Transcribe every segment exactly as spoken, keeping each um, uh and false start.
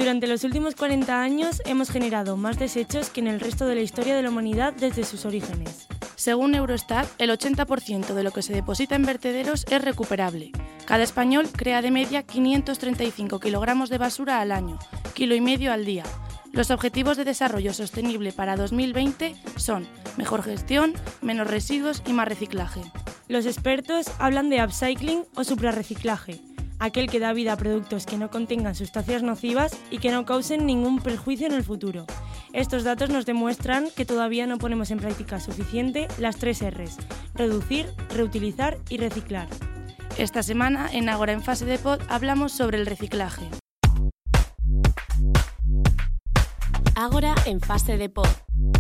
Durante los últimos cuarenta años hemos generado más desechos que en el resto de la historia de la humanidad desde sus orígenes. Según Eurostat, el ochenta por ciento de lo que se deposita en vertederos es recuperable. Cada español crea de media quinientos treinta y cinco kilogramos de basura al año, kilo y medio al día. Los objetivos de desarrollo sostenible para dos mil veinte son mejor gestión, menos residuos y más reciclaje. Los expertos hablan de upcycling o suprarreciclaje, aquel que da vida a productos que no contengan sustancias nocivas y que no causen ningún perjuicio en el futuro. Estos datos nos demuestran que todavía no ponemos en práctica suficiente las tres R's: reducir, reutilizar y reciclar. Esta semana, en Ágora en Fase de Pod, hablamos sobre el reciclaje. Ágora en Fase de Pod.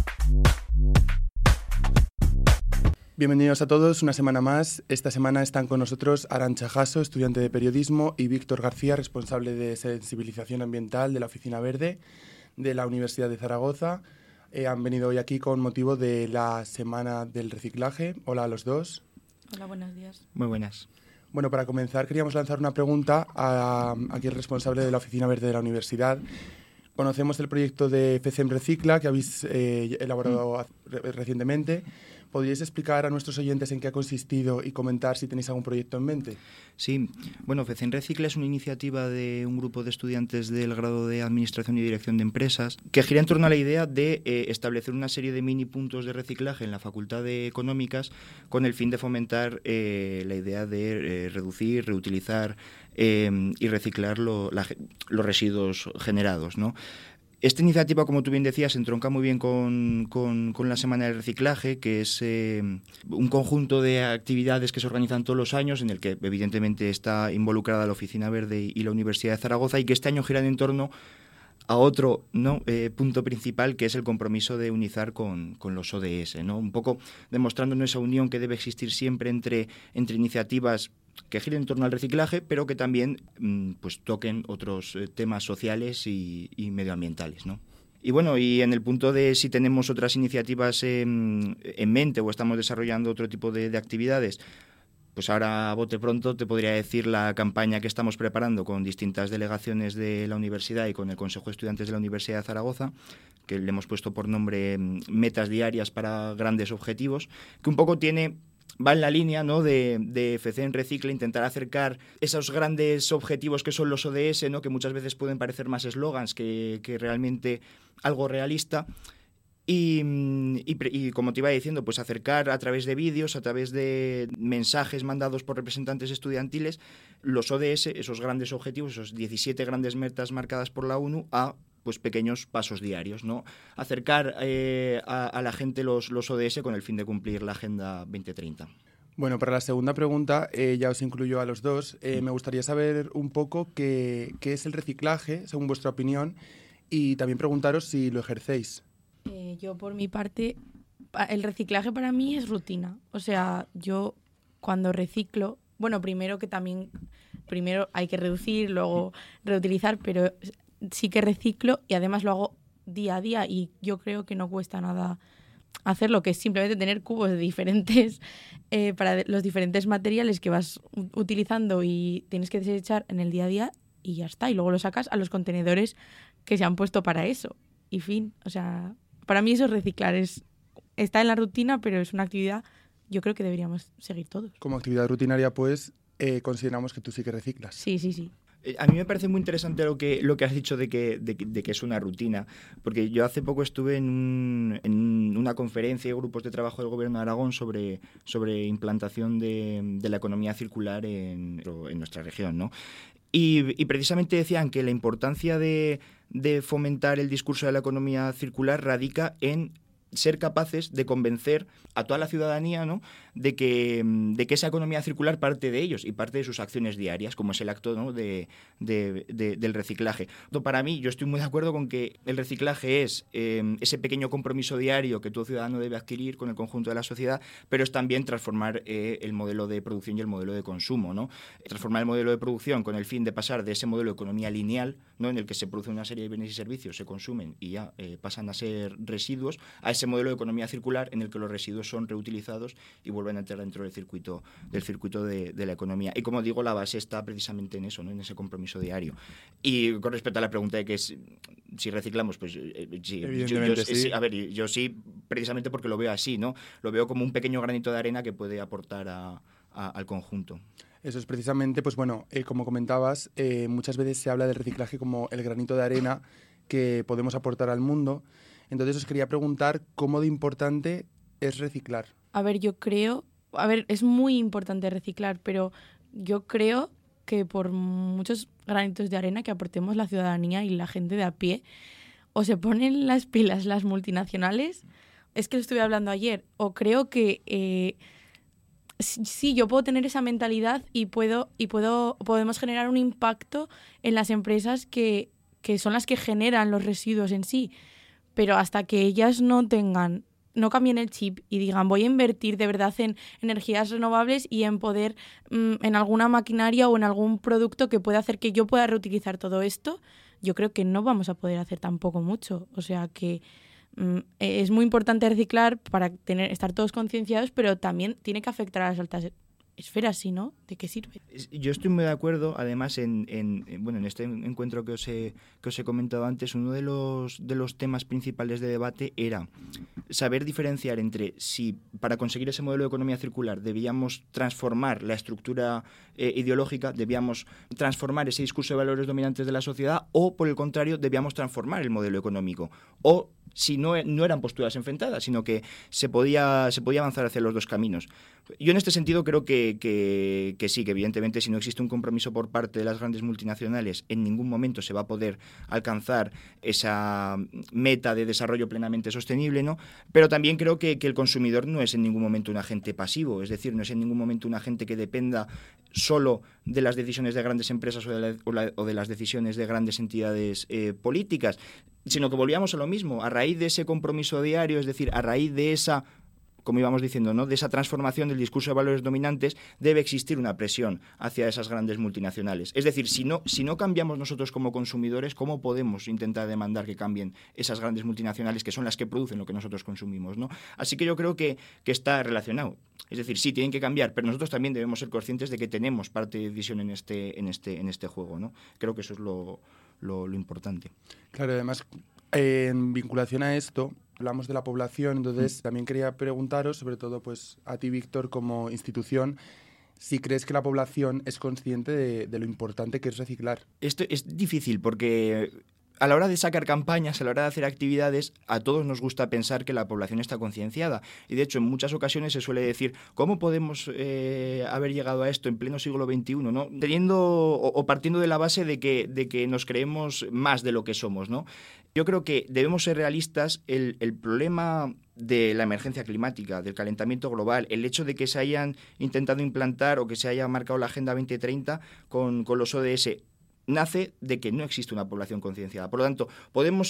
Bienvenidos a todos, una semana más. Esta semana están con nosotros Arantxa Jasso, estudiante de periodismo, y Víctor García, responsable de sensibilización ambiental de la Oficina Verde de la Universidad de Zaragoza. Eh, han venido hoy aquí con motivo de la Semana del Reciclaje. Hola a los dos. Hola, buenos días. Muy buenas. Bueno, para comenzar queríamos lanzar una pregunta a, a aquí el responsable de la Oficina Verde de la Universidad. Conocemos el proyecto de FECEM Recicla que habéis eh, elaborado mm. re- recientemente. ¿Podríais explicar a nuestros oyentes en qué ha consistido y comentar si tenéis algún proyecto en mente? Sí, bueno, FECEM Recicla es una iniciativa de un grupo de estudiantes del grado de Administración y Dirección de Empresas que gira en torno a la idea de eh, establecer una serie de mini puntos de reciclaje en la Facultad de Económicas con el fin de fomentar eh, la idea de eh, reducir, reutilizar eh, y reciclar lo, la, los residuos generados, ¿no? Esta iniciativa, como tú bien decías, entronca muy bien con, con, con la Semana del Reciclaje, que es eh, un conjunto de actividades que se organizan todos los años, en el que evidentemente está involucrada la Oficina Verde y la Universidad de Zaragoza, y que este año giran en torno a otro ¿no? eh, punto principal, que es el compromiso de unizar con, con los O D S, ¿no? Un poco demostrándonos esa unión que debe existir siempre entre, entre iniciativas que giren en torno al reciclaje, pero que también pues toquen otros eh, temas sociales y, y medioambientales, ¿no? Y bueno, y en el punto de si tenemos otras iniciativas eh, en mente o estamos desarrollando otro tipo de, de actividades, pues ahora a bote pronto te podría decir la campaña que estamos preparando con distintas delegaciones de la universidad y con el Consejo de Estudiantes de la Universidad de Zaragoza, que le hemos puesto por nombre Metas Diarias para Grandes Objetivos, que un poco tiene... va en la línea, ¿no? de, de FECEM Recicla, intentar acercar esos grandes objetivos que son los O D S, ¿no? Que muchas veces pueden parecer más eslogans que, que realmente algo realista. Y, y, y como te iba diciendo, pues acercar a través de vídeos, a través de mensajes mandados por representantes estudiantiles, los O D S, esos grandes objetivos, esos diecisiete grandes metas marcadas por la ONU, a pues pequeños pasos diarios, ¿no? Acercar eh, a, a la gente los, los O D S con el fin de cumplir la Agenda veinte treinta. Bueno, para la segunda pregunta, eh, ya os incluyo a los dos. Eh, me gustaría saber un poco qué, qué es el reciclaje, según vuestra opinión, y también preguntaros si lo ejercéis. Eh, yo, por mi parte, el reciclaje para mí es rutina. O sea, yo cuando reciclo, bueno, primero que también, primero hay que reducir, luego reutilizar, pero sí que reciclo y además lo hago día a día y yo creo que no cuesta nada hacerlo, que es simplemente tener cubos de diferentes, eh, para los diferentes materiales que vas utilizando y tienes que desechar en el día a día y ya está. Y luego lo sacas a los contenedores que se han puesto para eso. Y fin, o sea... Para mí eso es reciclar, es, está en la rutina, pero es una actividad, yo creo que deberíamos seguir todos. Como actividad rutinaria, pues, eh, consideramos que tú sí que reciclas. Sí, sí, sí. A mí me parece muy interesante lo que, lo que has dicho de que, de, de que es una rutina, porque yo hace poco estuve en, un, en una conferencia de grupos de trabajo del Gobierno de Aragón sobre, sobre implantación de, de la economía circular en, en nuestra región, ¿no? Y, y precisamente decían que la importancia de, de fomentar el discurso de la economía circular radica en ser capaces de convencer a toda la ciudadanía, ¿no? de, que, de que esa economía circular parte de ellos y parte de sus acciones diarias, como es el acto, ¿no? de, de, de, del reciclaje. Para mí, yo estoy muy de acuerdo con que el reciclaje es eh, ese pequeño compromiso diario que todo ciudadano debe adquirir con el conjunto de la sociedad, pero es también transformar eh, el modelo de producción y el modelo de consumo, ¿no? Transformar el modelo de producción con el fin de pasar de ese modelo de economía lineal, ¿no? en el que se produce una serie de bienes y servicios, se consumen y ya eh, pasan a ser residuos, a ese ese modelo de economía circular en el que los residuos son reutilizados y vuelven a entrar dentro del circuito, del circuito de, de la economía. Y como digo, la base está precisamente en eso, ¿no? En ese compromiso diario. Y con respecto a la pregunta de que es, si reciclamos, pues eh, sí. Evidentemente yo, yo, sí. sí. A ver, yo sí, precisamente porque lo veo así, ¿no? Lo veo como un pequeño granito de arena que puede aportar a, a, al conjunto. Eso es precisamente, pues bueno, eh, como comentabas, eh, muchas veces se habla del reciclaje como el granito de arena que podemos aportar al mundo. Entonces os quería preguntar cómo de importante es reciclar. A ver, yo creo, a ver, es muy importante reciclar, pero yo creo que por muchos granitos de arena que aportemos la ciudadanía y la gente de a pie, o se ponen las pilas las multinacionales, es que lo estuve hablando ayer, o creo que eh, sí, yo puedo tener esa mentalidad y puedo y puedo podemos generar un impacto en las empresas que, que son las que generan los residuos en sí, pero hasta que ellas no tengan, no cambien el chip y digan voy a invertir de verdad en energías renovables y en poder, mmm, en alguna maquinaria o en algún producto que pueda hacer que yo pueda reutilizar todo esto, yo creo que no vamos a poder hacer tampoco mucho. O sea que mmm, es muy importante reciclar para tener, estar todos concienciados, pero también tiene que afectar a las altas esferas, ¿sí, no? ¿De qué sirve? Yo estoy muy de acuerdo, además, en, en, en, bueno, en este encuentro que os he, que os he comentado antes, uno de los, de los temas principales de debate era saber diferenciar entre si para conseguir ese modelo de economía circular debíamos transformar la estructura eh, ideológica, debíamos transformar ese discurso de valores dominantes de la sociedad o, por el contrario, debíamos transformar el modelo económico. O si no, no eran posturas enfrentadas, sino que se podía, se podía avanzar hacia los dos caminos. Yo en este sentido creo que, que, que sí, que evidentemente si no existe un compromiso por parte de las grandes multinacionales, en ningún momento se va a poder alcanzar esa meta de desarrollo plenamente sostenible, ¿no? Pero también creo que, que el consumidor no es en ningún momento un agente pasivo, es decir, no es en ningún momento un agente que dependa solo de las decisiones de grandes empresas o de, la, o, la, o de las decisiones de grandes entidades eh, políticas, sino que volvíamos a lo mismo, a raíz de ese compromiso diario, es decir, a raíz de esa, como íbamos diciendo, ¿no?, de esa transformación del discurso de valores dominantes, debe existir una presión hacia esas grandes multinacionales. Es decir, si no, si no cambiamos nosotros como consumidores, ¿cómo podemos intentar demandar que cambien esas grandes multinacionales que son las que producen lo que nosotros consumimos, ¿no? Así que yo creo que, que está relacionado. Es decir, sí, tienen que cambiar, pero nosotros también debemos ser conscientes de que tenemos parte de decisión en este, en este, en este juego, ¿no? Creo que eso es lo, lo, lo importante. Claro, además, eh, en vinculación a esto, hablamos de la población, entonces mm. también quería preguntaros, sobre todo pues a ti, Víctor, como institución, si crees que la población es consciente de, de lo importante que es reciclar. Esto es difícil porque a la hora de sacar campañas, a la hora de hacer actividades, a todos nos gusta pensar que la población está concienciada. Y de hecho, en muchas ocasiones se suele decir, ¿cómo podemos eh, haber llegado a esto en pleno siglo veintiuno? ¿No? Teniendo o, o partiendo de la base de que, de que nos creemos más de lo que somos, ¿no? Yo creo que debemos ser realistas. El, el problema de la emergencia climática, del calentamiento global, el hecho de que se hayan intentado implantar o que se haya marcado la Agenda veinte treinta con, con los O D S, nace de que no existe una población concienciada. Por lo tanto, podemos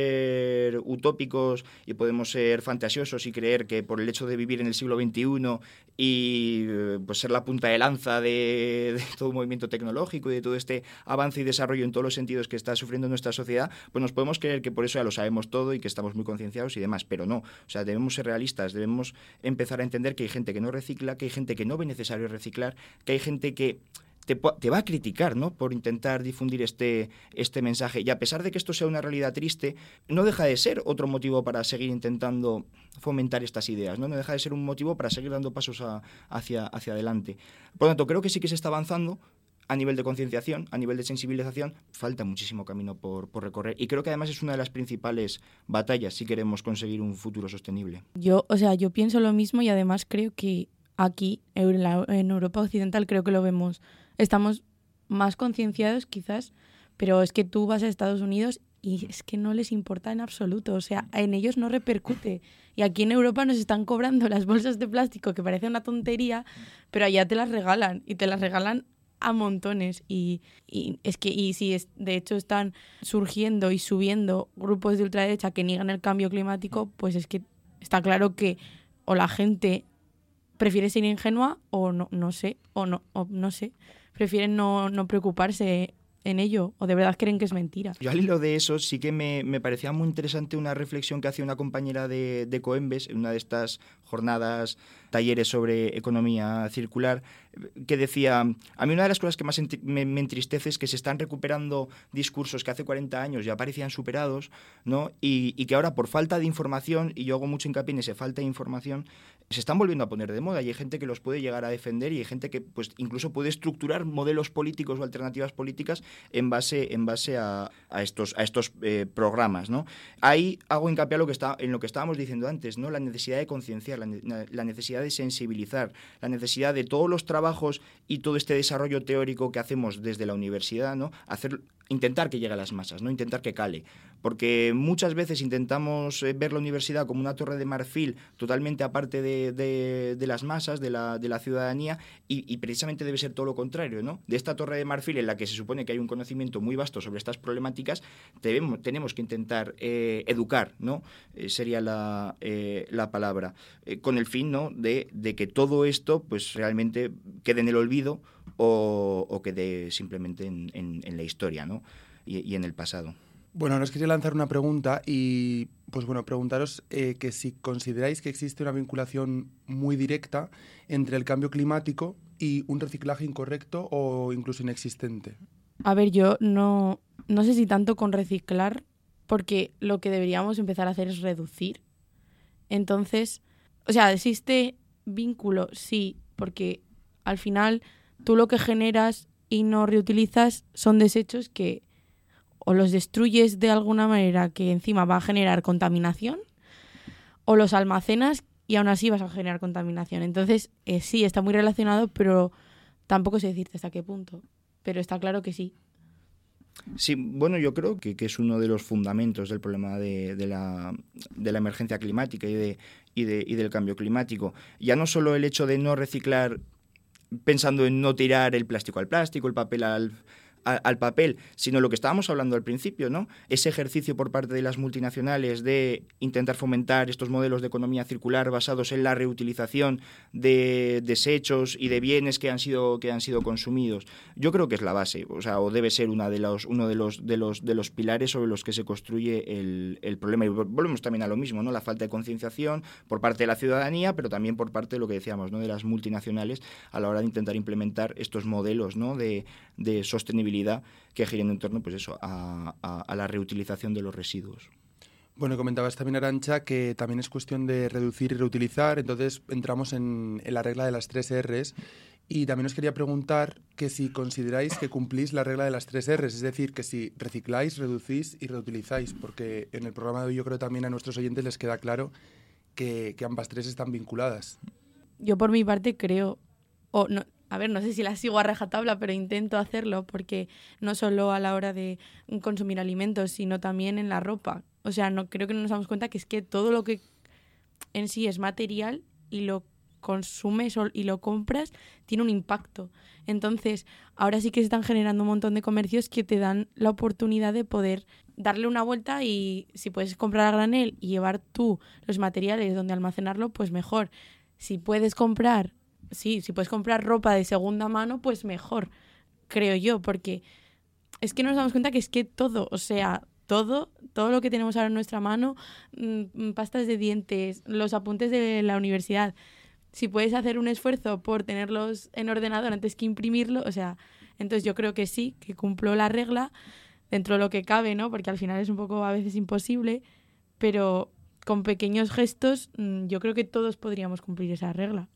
ser utópicos y podemos ser fantasiosos y creer que por el hecho de vivir en el siglo veintiuno y pues ser la punta de lanza de, de todo un movimiento tecnológico y de todo este avance y desarrollo en todos los sentidos que está sufriendo nuestra sociedad, pues nos podemos creer que por eso ya lo sabemos todo y que estamos muy concienciados y demás, pero no. O sea, debemos ser realistas, debemos empezar a entender que hay gente que no recicla, que hay gente que no ve necesario reciclar, que hay gente que Te, te va a criticar, ¿no?, por intentar difundir este, este mensaje. Y a pesar de que esto sea una realidad triste, no deja de ser otro motivo para seguir intentando fomentar estas ideas, ¿no? No deja de ser un motivo para seguir dando pasos a, hacia, hacia adelante. Por lo tanto, creo que sí que se está avanzando a nivel de concienciación, a nivel de sensibilización. Falta muchísimo camino por, por recorrer. Y creo que además es una de las principales batallas si queremos conseguir un futuro sostenible. Yo, o sea, yo pienso lo mismo y además creo que aquí, en, la, en Europa Occidental, creo que lo vemos. Estamos más concienciados quizás, pero es que tú vas a Estados Unidos y es que no les importa en absoluto, o sea, en ellos no repercute. Y aquí en Europa nos están cobrando las bolsas de plástico, que parece una tontería, pero allá te las regalan y te las regalan a montones. Y, y es que y si es, de hecho están surgiendo y subiendo grupos de ultraderecha que niegan el cambio climático, pues es que está claro que o la gente prefiere ser ingenua o no, no sé, o no, o no sé. Prefieren no, no preocuparse en ello o de verdad creen que es mentira. Yo al hilo de eso sí que me, me parecía muy interesante una reflexión que hacía una compañera de, de Coembes en una de estas jornadas, talleres sobre economía circular, que decía, a mí una de las cosas que más enti- me, me entristece es que se están recuperando discursos que hace cuarenta años ya parecían superados, ¿no? Y, y que ahora por falta de información, y yo hago mucho hincapié en esa falta de información, se están volviendo a poner de moda y hay gente que los puede llegar a defender y hay gente que pues incluso puede estructurar modelos políticos o alternativas políticas en base, en base a, a estos, a estos eh, programas, ¿no? Ahí hago hincapié a lo que está, en lo que estábamos diciendo antes, ¿no? La necesidad de concienciar, la, la necesidad de sensibilizar, la necesidad de todos los trabajos y todo este desarrollo teórico que hacemos desde la universidad, ¿no? Hacer, intentar que llegue a las masas, ¿no? Intentar que cale. Porque muchas veces intentamos eh, ver la universidad como una torre de marfil totalmente aparte de, de, de las masas, de la, de la ciudadanía, y, y precisamente debe ser todo lo contrario, ¿no? De esta torre de marfil en la que se supone que hay un conocimiento muy vasto sobre estas problemáticas, debemos, tenemos que intentar eh, educar, ¿no? Eh, sería la, eh, la palabra, eh, con el fin, ¿no? de, de que todo esto pues realmente quede en el olvido o, o quede simplemente en, en, en la historia, ¿no? y, y en el pasado. Bueno, ahora os quería lanzar una pregunta y, pues bueno, preguntaros eh, que si consideráis que existe una vinculación muy directa entre el cambio climático y un reciclaje incorrecto o incluso inexistente. A ver, yo no, no sé si tanto con reciclar, porque lo que deberíamos empezar a hacer es reducir. Entonces, o sea, ¿existe vínculo? Sí, porque al final tú lo que generas y no reutilizas son desechos que o los destruyes de alguna manera que encima va a generar contaminación, o los almacenas y aún así vas a generar contaminación. Entonces, eh, sí, está muy relacionado, pero tampoco sé decirte hasta qué punto. Pero está claro que sí. Sí, bueno, yo creo que, que es uno de los fundamentos del problema de, de, la, de la emergencia climática y, de, y, de, y del cambio climático. Ya no solo el hecho de no reciclar pensando en no tirar el plástico al plástico, el papel al... al papel, sino lo que estábamos hablando al principio, ¿no? Ese ejercicio por parte de las multinacionales de intentar fomentar estos modelos de economía circular basados en la reutilización de desechos y de bienes que han sido que han sido consumidos. Yo creo que es la base, o sea, o debe ser una de los uno de los de los de los pilares sobre los que se construye el, el problema. Y volvemos también a lo mismo, ¿no? La falta de concienciación por parte de la ciudadanía, pero también por parte de lo que decíamos, ¿no? De las multinacionales a la hora de intentar implementar estos modelos, ¿no? de, de sostenibilidad que giren en torno pues eso, a, a, a la reutilización de los residuos. Bueno, comentabas también, Arantxa, que también es cuestión de reducir y reutilizar, entonces entramos en, en la regla de las tres R's y también os quería preguntar que si consideráis que cumplís la regla de las tres R's, es decir, que si recicláis, reducís y reutilizáis, porque en el programa de hoy yo creo también a nuestros oyentes les queda claro que, que ambas tres están vinculadas. Yo por mi parte creo, o no, a ver, no sé si la sigo a rajatabla, pero intento hacerlo porque no solo a la hora de consumir alimentos, sino también en la ropa. O sea, no creo que no nos damos cuenta que es que todo lo que en sí es material y lo consumes y lo compras tiene un impacto. Entonces, ahora sí que se están generando un montón de comercios que te dan la oportunidad de poder darle una vuelta y si puedes comprar a granel y llevar tú los materiales donde almacenarlo, pues mejor. Si puedes comprar Sí, si puedes comprar ropa de segunda mano, pues mejor, creo yo, porque es que nos damos cuenta que es que todo, o sea, todo, todo lo que tenemos ahora en nuestra mano, mmm, pastas de dientes, los apuntes de la universidad, si puedes hacer un esfuerzo por tenerlos en ordenador antes que imprimirlo, o sea, entonces yo creo que sí, que cumplo la regla dentro de lo que cabe, ¿no? Porque al final es un poco a veces imposible, pero con pequeños gestos mmm, yo creo que todos podríamos cumplir esa regla.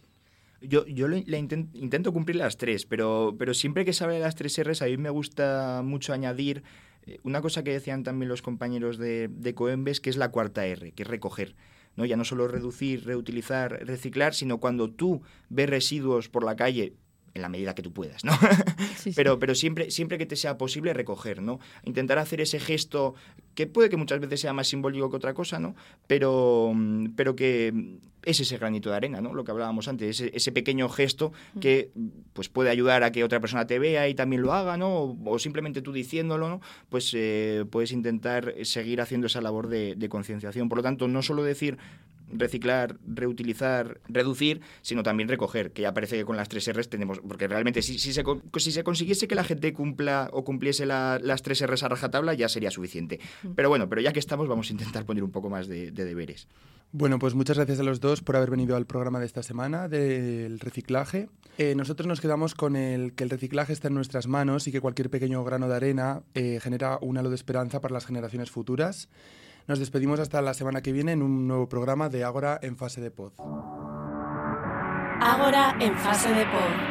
Yo, yo le, le intent, intento cumplir las tres, pero, pero siempre que se habla de las tres R's, a mí me gusta mucho añadir eh, una cosa que decían también los compañeros de, de Coembes, que es la cuarta R, que es recoger, ¿no? Ya no solo reducir, reutilizar, reciclar, sino cuando tú ves residuos por la calle, en la medida que tú puedas, ¿no? Sí, sí. Pero, pero siempre, siempre que te sea posible recoger, ¿no? Intentar hacer ese gesto que puede que muchas veces sea más simbólico que otra cosa, ¿no? Pero, pero que es ese granito de arena, ¿no? Lo que hablábamos antes, ese, ese pequeño gesto que pues puede ayudar a que otra persona te vea y también lo haga, ¿no? O, o simplemente tú diciéndolo, ¿no? Pues eh, puedes intentar seguir haciendo esa labor de, de concienciación. Por lo tanto, no solo decir reciclar, reutilizar, reducir, sino también recoger, que ya parece que con las tres R's tenemos, porque realmente si, si, se, si se consiguiese que la gente cumpla o cumpliese la, las tres R's a rajatabla ya sería suficiente. Pero bueno, pero ya que estamos vamos a intentar poner un poco más de, de deberes. Bueno, pues muchas gracias a los dos por haber venido al programa de esta semana del reciclaje. Eh, nosotros nos quedamos con el que el reciclaje está en nuestras manos y que cualquier pequeño grano de arena eh, genera un halo de esperanza para las generaciones futuras. Nos despedimos hasta la semana que viene en un nuevo programa de Ágora en Fase de Pod. Ágora en Fase de Pod.